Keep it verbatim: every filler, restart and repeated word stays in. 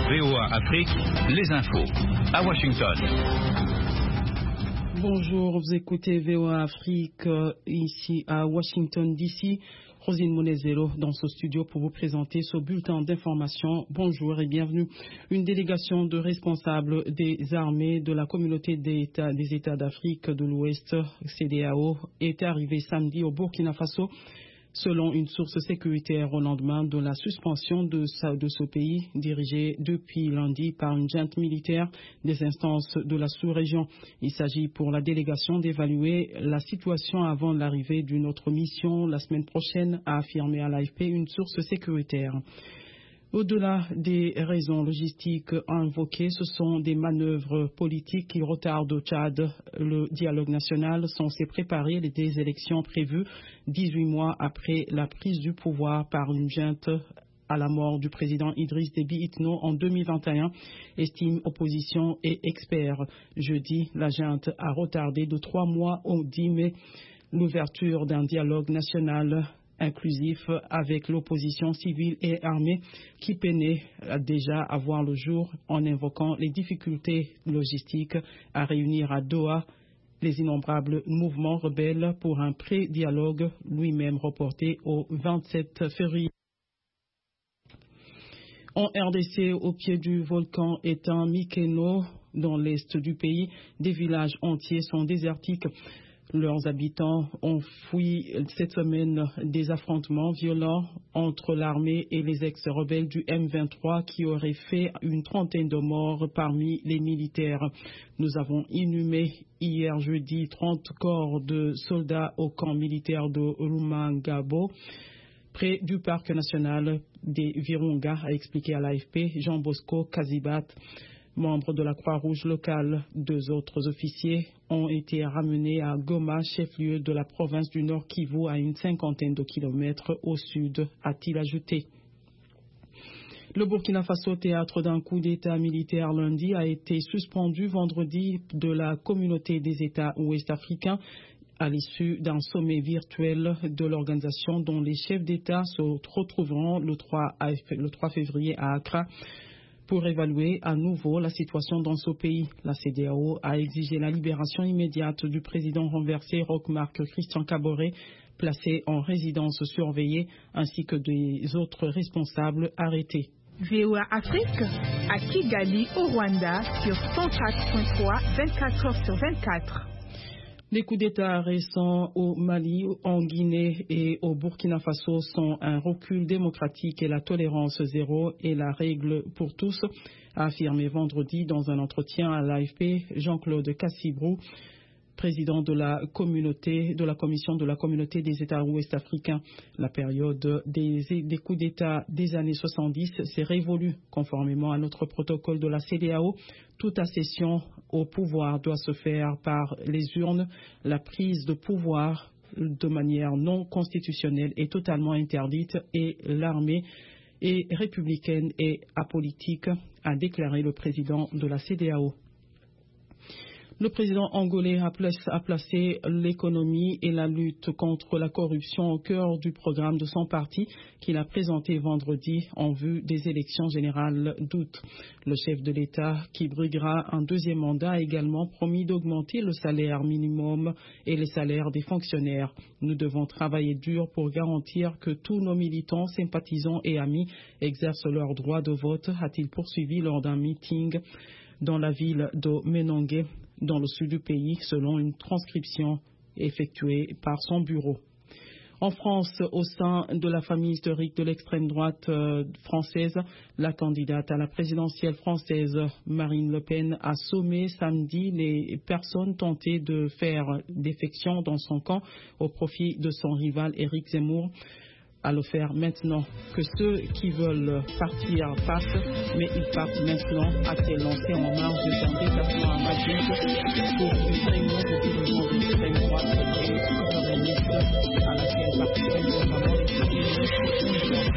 V O A Afrique, les infos. À Washington. Bonjour, vous écoutez V O A Afrique ici à Washington D C. Rosine Monezero dans ce studio pour vous présenter ce bulletin d'information. Bonjour et bienvenue. Une délégation de responsables des armées de la communauté des États, des États d'Afrique de l'Ouest, C E D E A O, est arrivée samedi au Burkina Faso, selon une source sécuritaire au lendemain de la suspension de, sa, de ce pays, dirigé depuis lundi par une junte militaire des instances de la sous-région. Il s'agit pour la délégation d'évaluer la situation avant l'arrivée d'une autre mission la semaine prochaine, a affirmé à l'A F P une source sécuritaire. Au-delà des raisons logistiques invoquées, ce sont des manœuvres politiques qui retardent au Tchad le dialogue national censé préparer des élections prévues dix-huit mois après la prise du pouvoir par une junte à la mort du président Idriss Déby Itno en deux mille vingt et un, estime opposition et experts. Jeudi, la junte a retardé de trois mois au dix mai l'ouverture d'un dialogue national inclusif avec l'opposition civile et armée qui peinait déjà à voir le jour en invoquant les difficultés logistiques à réunir à Doha les innombrables mouvements rebelles pour un pré-dialogue lui-même reporté au vingt-sept février. En R D C, au pied du volcan éteint Mikeno, dans l'est du pays, des villages entiers sont désertiques. Leurs habitants ont fui cette semaine des affrontements violents entre l'armée et les ex-rebelles du M vingt-trois qui auraient fait une trentaine de morts parmi les militaires. Nous avons inhumé hier jeudi trente corps de soldats au camp militaire de Rumangabo, près du parc national des Virunga, a expliqué à l'A F P Jean Bosco Kazibat. Membres de la Croix-Rouge locale, deux autres officiers ont été ramenés à Goma, chef-lieu de la province du Nord Kivu, à une cinquantaine de kilomètres au sud, a-t-il ajouté. Le Burkina Faso, théâtre d'un coup d'État militaire lundi, a été suspendu vendredi de la communauté des États ouest-africains à l'issue d'un sommet virtuel de l'organisation dont les chefs d'État se retrouveront le trois février à Accra pour évaluer à nouveau la situation dans ce pays. La C E D E A O a exigé la libération immédiate du président renversé Roch-Marc Christian Kaboré, placé en résidence surveillée, ainsi que des autres responsables arrêtés. V O A Afrique à Kigali, au Rwanda, sur cent quatre point trois, vingt-quatre heures sur vingt-quatre. Les coups d'État récents au Mali, en Guinée et au Burkina Faso sont un recul démocratique et la tolérance zéro est la règle pour tous, a affirmé vendredi dans un entretien à l'A F P Jean-Claude Cassibrou, président de la communauté, de la commission de la communauté des États ouest-africains. La période des, des coups d'État des années soixante-dix s'est révolue conformément à notre protocole de la C E D E A O. Toute accession au pouvoir doit se faire par les urnes. La prise de pouvoir de manière non constitutionnelle est totalement interdite et l'armée est républicaine et apolitique, a déclaré le président de la C E D E A O. Le président angolais a placé l'économie et la lutte contre la corruption au cœur du programme de son parti qu'il a présenté vendredi en vue des élections générales d'août. Le chef de l'État, qui briguera un deuxième mandat, a également promis d'augmenter le salaire minimum et les salaires des fonctionnaires. Nous devons travailler dur pour garantir que tous nos militants, sympathisants et amis exercent leur droit de vote, a-t-il poursuivi lors d'un meeting dans la ville de Menongue, dans le sud du pays, selon une transcription effectuée par son bureau. En France, au sein de la famille historique de l'extrême droite euh, française, la candidate à la présidentielle française, Marine Le Pen, a sommé samedi les personnes tentées de faire défection dans son camp au profit de son rival Éric Zemmour, à le faire maintenant. Que ceux qui veulent partir partent, mais ils partent maintenant, a-t-elle lancé en marge de son déplacement à Madrid pour une réunion de dirigeants de l'extrême droite et souverainistes à laquelle participent notamment les premiers ministres